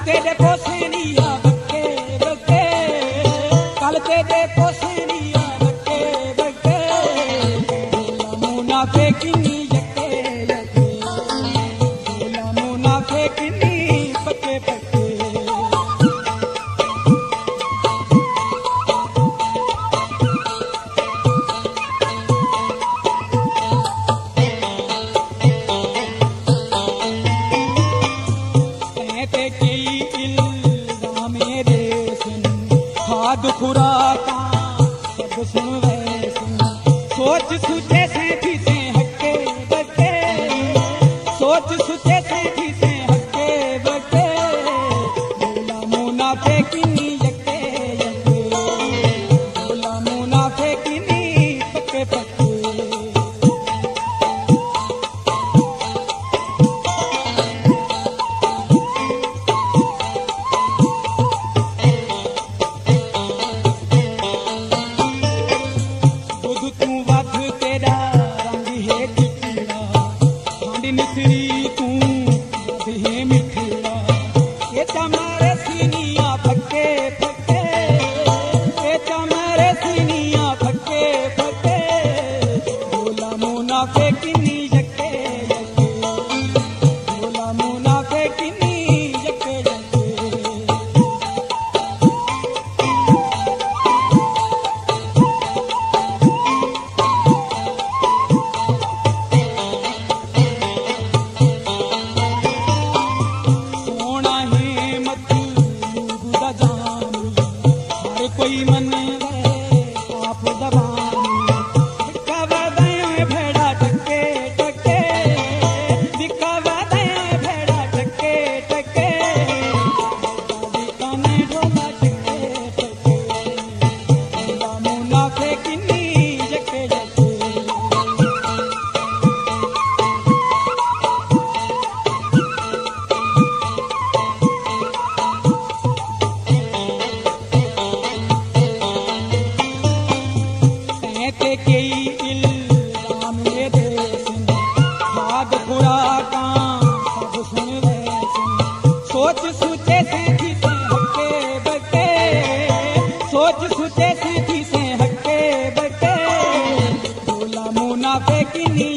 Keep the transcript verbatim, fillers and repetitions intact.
तेरे पोसेनिया बके बके कल तेरे पोसेनिया बके बके मुनाफे किन्नी यके यके मुनाफे किन्नी बके बके खुराका सब सुन वैसे सोच सुचे से थी से हक्के बके सोच सुचे से थी से हक्के बके बोला मुनाफे किन्नी यके यके बोला मुनाफे किन्नी पक्के पक्के मिठड़ी तू है मिठड़ा ये चमारे सीनिया फक्के फक्के ये चमारे सीनिया फक्के फक्के बोला मुनाफे किन्नी यके यके बोला मुनाफे किन्नी यके यके कोई मन आप दबानी दिखावा दया भेड़ा टके टके दिखावा दया भेड़ा टके टके दिखाने ढोला टके टके मुनाफे किन्नी यके यके कई इल्जाम ये देसन खाद खुराका सब सुन वैसे सोच सुचे से थी से हक्के बके सोच सुचे से थी से हक्के बके बोला मुनाफे किन्नी